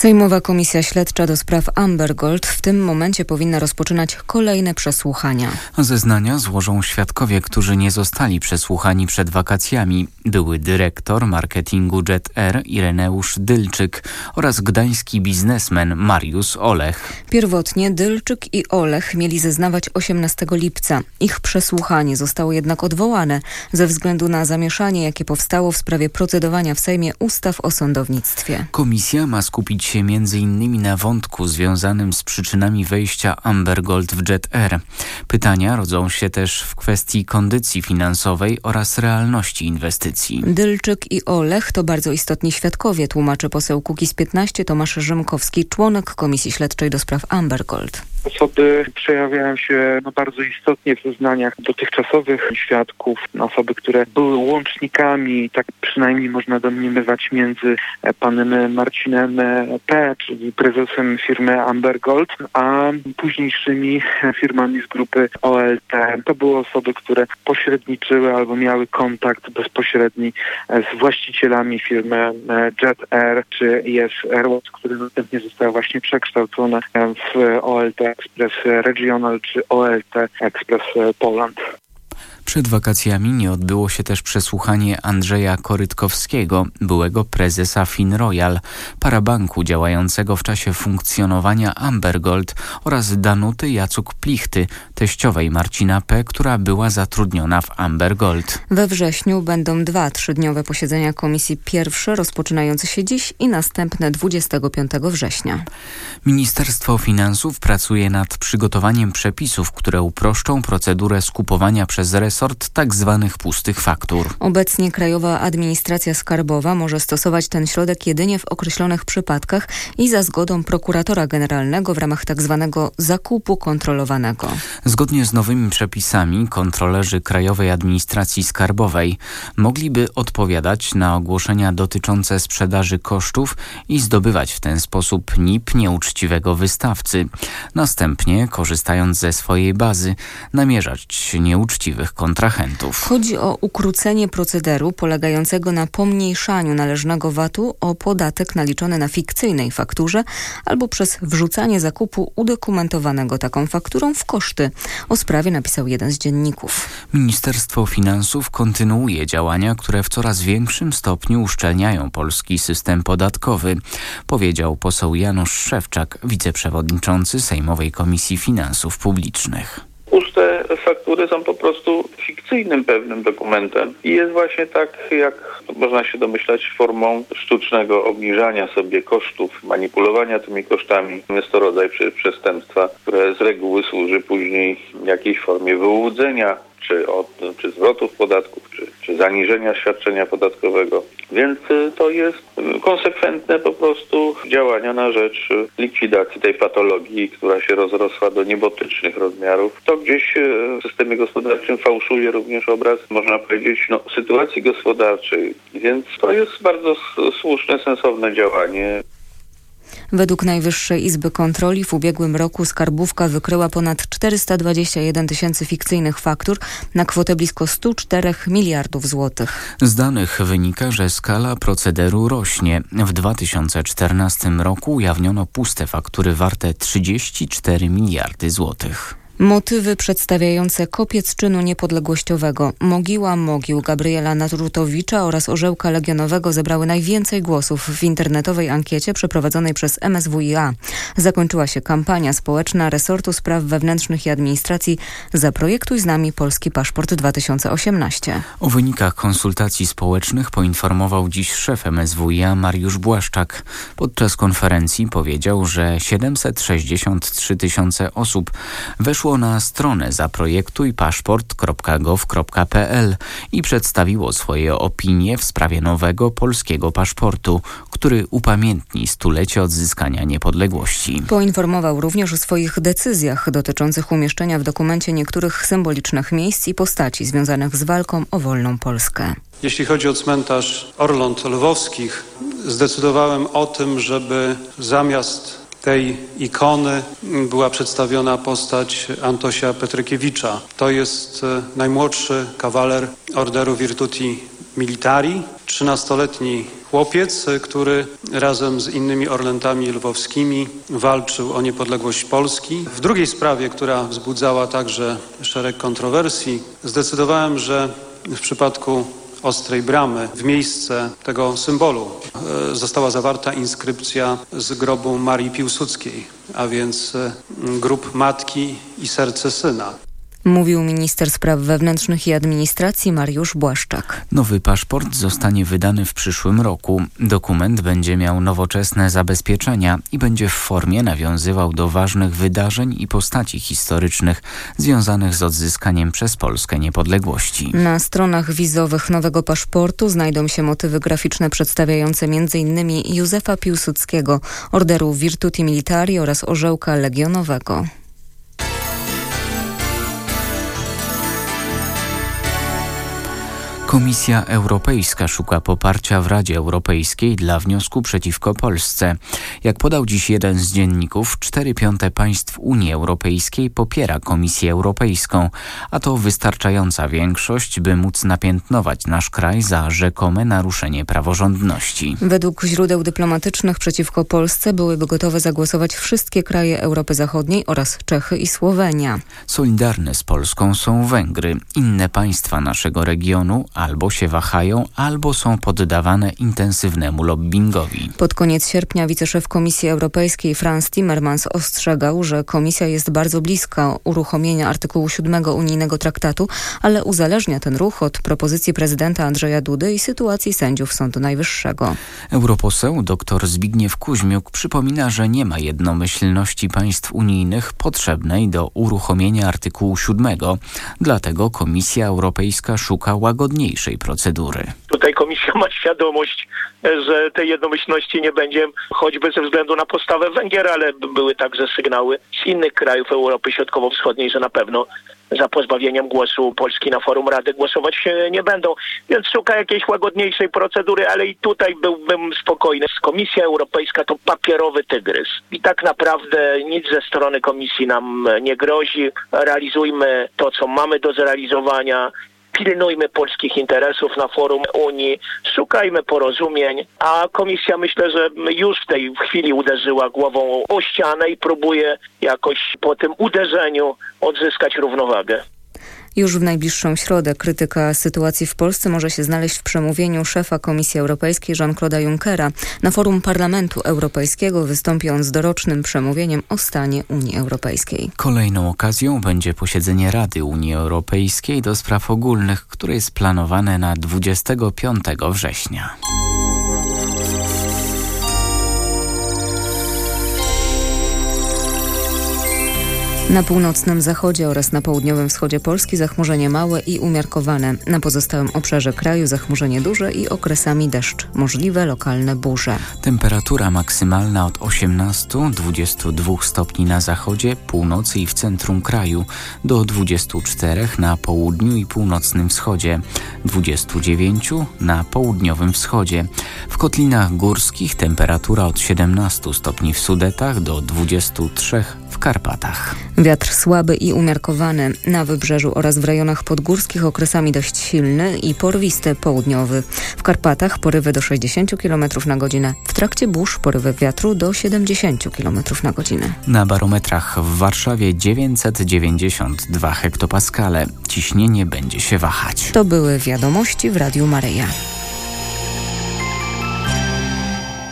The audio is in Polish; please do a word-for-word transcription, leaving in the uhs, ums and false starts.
Sejmowa Komisja Śledcza do spraw Amber Gold w tym momencie powinna rozpoczynać kolejne przesłuchania. Zeznania złożą świadkowie, którzy nie zostali przesłuchani przed wakacjami. Były dyrektor marketingu Jet Air Ireneusz Dylczyk oraz gdański biznesmen Mariusz Olech. Pierwotnie Dylczyk i Olech mieli zeznawać osiemnastego lipca. Ich przesłuchanie zostało jednak odwołane ze względu na zamieszanie, jakie powstało w sprawie procedowania w Sejmie ustaw o sądownictwie. Komisja ma skupić się między innymi na wątku związanym z przyczynami wejścia Amber Gold w Jet Air. Pytania rodzą się też w kwestii kondycji finansowej oraz realności inwestycji. Dylczyk i Olech to bardzo istotni świadkowie, tłumaczy poseł Kukiz piętnaście Tomasz Rzymkowski, członek Komisji Śledczej do spraw Amber Gold. Osoby przejawiają się no, bardzo istotnie w zeznaniach dotychczasowych świadków, osoby, które były łącznikami, tak przynajmniej można domniemywać, między panem Marcinem P., czyli prezesem firmy Amber Gold, a późniejszymi firmami z grupy O L T. To były osoby, które pośredniczyły albo miały kontakt bezpośredni z właścicielami firmy Jet Air czy Yes Airways, które następnie zostały właśnie przekształcone w O L T Express Regional czy O L T Express Poland. Przed wakacjami nie odbyło się też przesłuchanie Andrzeja Korytkowskiego, byłego prezesa FinRoyal, parabanku działającego w czasie funkcjonowania Amber Gold, oraz Danuty Jacuk-Plichty, teściowej Marcina P., która była zatrudniona w Amber Gold. We wrześniu będą dwa trzydniowe posiedzenia komisji, pierwsze rozpoczynające się dziś i następne dwudziestego piątego września. Ministerstwo Finansów pracuje nad przygotowaniem przepisów, które uproszczą procedurę skupowania przez resort tak zwanych pustych faktur. Obecnie Krajowa Administracja Skarbowa może stosować ten środek jedynie w określonych przypadkach i za zgodą prokuratora generalnego w ramach tak zwanego zakupu kontrolowanego. Zgodnie z nowymi przepisami kontrolerzy Krajowej Administracji Skarbowej mogliby odpowiadać na ogłoszenia dotyczące sprzedaży kosztów i zdobywać w ten sposób N I P nieuczciwego wystawcy. Następnie, korzystając ze swojej bazy, namierzać nieuczciwych kontrahentów. Chodzi o ukrócenie procederu polegającego na pomniejszaniu należnego V A T-u o podatek naliczony na fikcyjnej fakturze albo przez wrzucanie zakupu udokumentowanego taką fakturą w koszty. O sprawie napisał jeden z dzienników. Ministerstwo Finansów kontynuuje działania, które w coraz większym stopniu uszczelniają polski system podatkowy, powiedział poseł Janusz Szewczak, wiceprzewodniczący Sejmowej Komisji Finansów Publicznych. Puste faktury są po prostu fikcyjnym pewnym dokumentem i jest właśnie tak, jak można się domyślać, formą sztucznego obniżania sobie kosztów, manipulowania tymi kosztami. Jest to rodzaj przestępstwa, które z reguły służy później jakiejś formie wyłudzenia, czy, od, czy zwrotów podatków, czy, czy zaniżenia świadczenia podatkowego. Więc to jest konsekwentne po prostu działania na rzecz likwidacji tej patologii, która się rozrosła do niebotycznych rozmiarów. To gdzieś w systemie gospodarczym fałszuje również obraz, można powiedzieć, no, sytuacji gospodarczej. Więc to jest bardzo słuszne, sensowne działanie. Według Najwyższej Izby Kontroli w ubiegłym roku skarbówka wykryła ponad czterysta dwadzieścia jeden tysięcy fikcyjnych faktur na kwotę blisko stu czterech miliardów złotych. Z danych wynika, że skala procederu rośnie. W dwa tysiące czternastym roku ujawniono puste faktury warte trzydzieści cztery miliardy złotych. Motywy przedstawiające kopiec czynu niepodległościowego Mogiła Mogił Gabriela Naturutowicza oraz Orzełka Legionowego zebrały najwięcej głosów w internetowej ankiecie przeprowadzonej przez M S W i A. Zakończyła się kampania społeczna resortu spraw wewnętrznych i administracji Zaprojektuj z nami Polski Paszport dwa tysiące osiemnaście. O wynikach konsultacji społecznych poinformował dziś szef M S W i A Mariusz Błaszczak. Podczas konferencji powiedział, że siedemset sześćdziesiąt trzy tysiące osób weszło na stronę zaprojektuj paszport kropka gov kropka p l i przedstawiło swoje opinie w sprawie nowego polskiego paszportu, który upamiętni stulecie odzyskania niepodległości. Poinformował również o swoich decyzjach dotyczących umieszczenia w dokumencie niektórych symbolicznych miejsc i postaci związanych z walką o wolną Polskę. Jeśli chodzi o cmentarz Orląt Lwowskich, zdecydowałem o tym, żeby zamiast tej ikony była przedstawiona postać Antosia Petrykiewicza. To jest najmłodszy kawaler Orderu Virtuti Militari, czy trzynastoletni chłopiec, który razem z innymi orlętami lwowskimi walczył o niepodległość Polski. W drugiej sprawie, która wzbudzała także szereg kontrowersji, zdecydowałem, że w przypadku Ostrej Bramy w miejsce tego symbolu została zawarta inskrypcja z grobu Marii Piłsudskiej, a więc grób matki i serce syna. Mówił minister spraw wewnętrznych i administracji Mariusz Błaszczak. Nowy paszport zostanie wydany w przyszłym roku. Dokument będzie miał nowoczesne zabezpieczenia i będzie w formie nawiązywał do ważnych wydarzeń i postaci historycznych związanych z odzyskaniem przez Polskę niepodległości. Na stronach wizowych nowego paszportu znajdą się motywy graficzne przedstawiające między innymi Józefa Piłsudskiego, Orderu Virtuti Militari oraz Orzełka Legionowego. Komisja Europejska szuka poparcia w Radzie Europejskiej dla wniosku przeciwko Polsce. Jak podał dziś jeden z dzienników, cztery piąte państw Unii Europejskiej popiera Komisję Europejską, a to wystarczająca większość, by móc napiętnować nasz kraj za rzekome naruszenie praworządności. Według źródeł dyplomatycznych przeciwko Polsce byłyby gotowe zagłosować wszystkie kraje Europy Zachodniej oraz Czechy i Słowenia. Solidarne z Polską są Węgry. Inne państwa naszego regionu albo się wahają, albo są poddawane intensywnemu lobbingowi. Pod koniec sierpnia wiceszef Komisji Europejskiej Frans Timmermans ostrzegał, że Komisja jest bardzo bliska uruchomienia artykułu siódmego unijnego traktatu, ale uzależnia ten ruch od propozycji prezydenta Andrzeja Dudy i sytuacji sędziów Sądu Najwyższego. Europoseł dr Zbigniew Kuźmiuk przypomina, że nie ma jednomyślności państw unijnych potrzebnej do uruchomienia artykułu siódmego. Dlatego Komisja Europejska szuka łagodniejszej procedury. Tutaj Komisja ma świadomość, że tej jednomyślności nie będzie, choćby ze względu na postawę Węgier, ale były także sygnały z innych krajów Europy Środkowo-Wschodniej, że na pewno za pozbawieniem głosu Polski na forum Rady głosować się nie będą. Więc szuka jakiejś łagodniejszej procedury, ale i tutaj byłbym spokojny. Komisja Europejska to papierowy tygrys. I tak naprawdę nic ze strony Komisji nam nie grozi. Realizujmy to, co mamy do zrealizowania. Pilnujmy polskich interesów na forum Unii, szukajmy porozumień, a Komisja myślę, że już w tej chwili uderzyła głową o ścianę i próbuje jakoś po tym uderzeniu odzyskać równowagę. Już w najbliższą środę krytyka sytuacji w Polsce może się znaleźć w przemówieniu szefa Komisji Europejskiej Jean-Claude'a Junckera. Na forum Parlamentu Europejskiego wystąpi on z dorocznym przemówieniem o stanie Unii Europejskiej. Kolejną okazją będzie posiedzenie Rady Unii Europejskiej do spraw ogólnych, które jest planowane na dwudziestego piątego września. Na północnym zachodzie oraz na południowym wschodzie Polski zachmurzenie małe i umiarkowane. Na pozostałym obszarze kraju zachmurzenie duże i okresami deszcz. Możliwe lokalne burze. Temperatura maksymalna od osiemnastu do dwudziestu dwóch stopni na zachodzie, północy i w centrum kraju, do dwudziestu czterech na południu i północnym wschodzie, dwudziestu dziewięciu na południowym wschodzie. W kotlinach górskich temperatura od siedemnastu stopni w Sudetach do dwudziestu trzech w Karpatach. Wiatr słaby i umiarkowany. Na wybrzeżu oraz w rejonach podgórskich okresami dość silny i porwisty południowy. W Karpatach porywy do sześćdziesięciu kilometrów na godzinę. W trakcie burz porywy wiatru do siedemdziesięciu kilometrów na godzinę. Na barometrach w Warszawie dziewięćset dziewięćdziesiąt dwa hektopaskale. Ciśnienie będzie się wahać. To były wiadomości w Radiu Maryja.